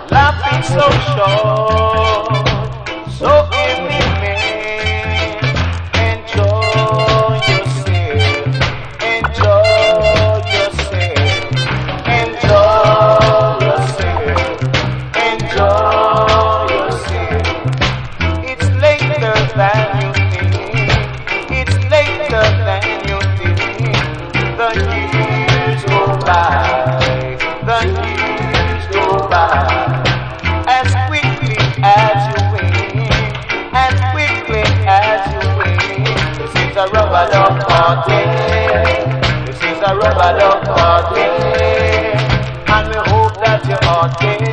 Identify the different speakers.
Speaker 1: Life is so short, so give me enjoy yourself, enjoy yourself, enjoy yourself, enjoy yourself. It's later than you think, it's later than you think. The years go by, the years go by. As quickly as you win, as quickly as you win. This is a rubber duck party, this is a rubber duck party, and we hope that you're happy.